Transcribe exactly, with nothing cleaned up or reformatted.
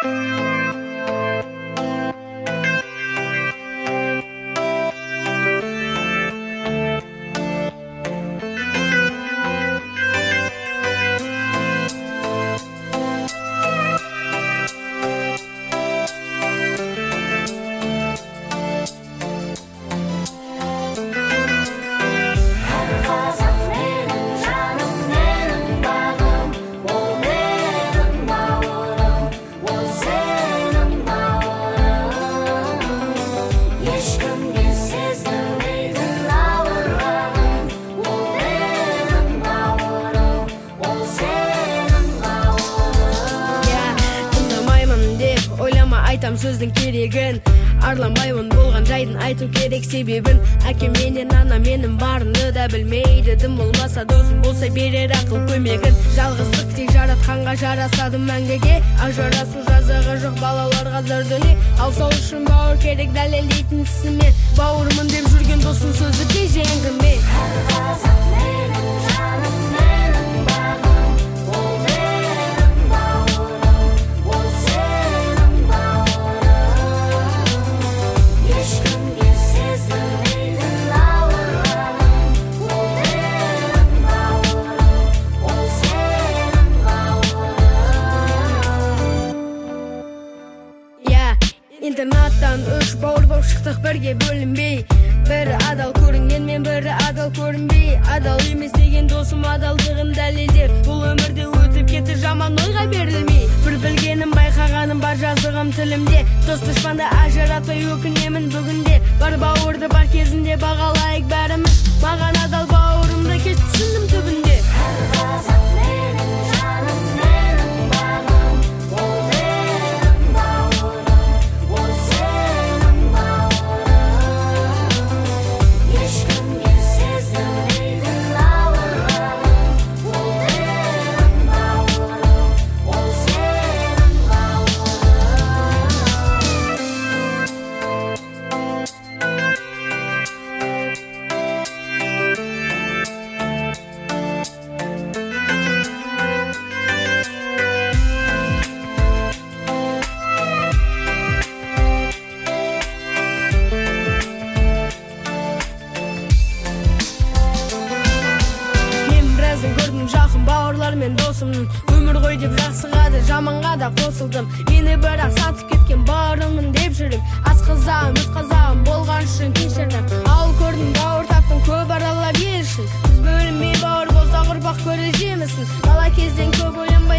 Айтам сөздің керегін, арланбаймын болған жайдың айту керек себебін. Әкем менен ана менің барымды да білмейді, дым болмаса досым болса берер ақыл көмегін. Жалғыздық тек жаратқанға жарасады мәңгіге, ажырасу жазығы жоқ балаларға зор дүние. Ал сол үшін бауыр керек дәлелдейтін ісіме, бауырмын деп жүрген досым сөзі де жеңгіме. Интернаттан үш бауыр болып шықтық бірге бөлінбей, бірі адал көрінгенмен бірі адал көрінбей. Адал емес деген досым адалдығын дәлелдер, бұл өмірде өтіп кетті жаман ойға берілмей. Бір білгенім байқағаным бар жазығым тілімде, дос дұшпанды ажыратпай өкінемін бүгінде. Бар бауырды бар кезінде бағалайық бәріміз, маған адал бауырымды кеш түсіндім түбінде. Жақын бауырлар мен досымның өмір ғой деп жақсыға да жаманға да қосылдым. Мені бірақ сатып кеткен бауырымын деп жүріп, асқазағым өз қазағым болған үшін кешірдім. Ауыл көрдім бауыр таптың көп аралап ел үшін, біз бөлінбей бауыр болсақ ұрпақ көрер жемісін. Бала кезден көп ойланбай